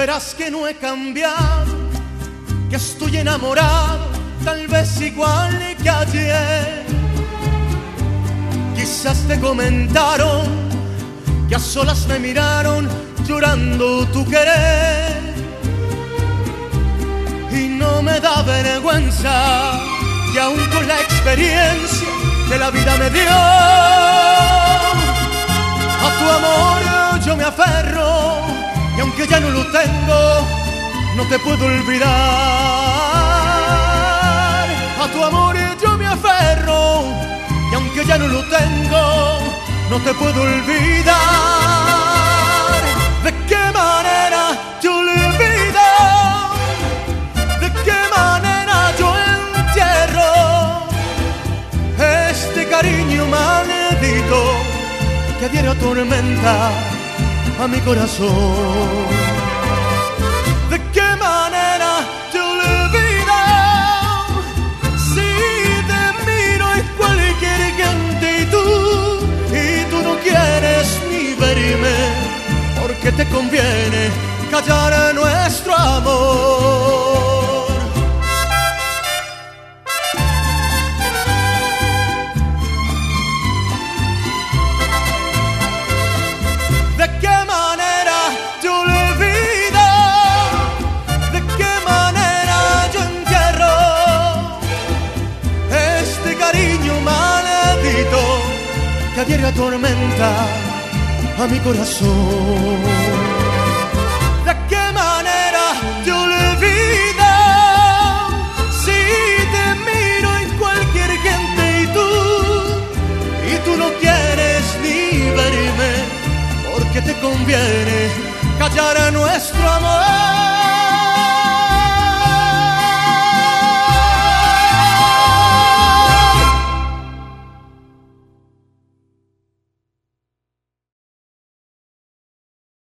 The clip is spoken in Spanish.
Verás que no he cambiado, que estoy enamorado, tal vez igual que ayer. Quizás te comentaron que a solas me miraron llorando tu querer. Y no me da vergüenza que aún con la experiencia que la vida me dio, a tu amor yo me aferro. Y aunque ya no lo tengo, no te puedo olvidar. A tu amor yo me aferro. Y aunque ya no lo tengo, no te puedo olvidar. ¿De qué manera te olvido? ¿De qué manera yo entierro este cariño maldito que a diario atormenta a mi corazón? ¿De qué manera te olvido si te miro en cualquier gente y tú no quieres ni verme porque te conviene callar nuestro amor? ¿De qué manera te olvido? ¿De qué manera yo entierro este cariño maldito que a diario atormenta a mi corazón? ¿De qué manera te olvido si te miro en cualquier gente y tú no quieres ni verme porque te conviene callar a nuestro amor?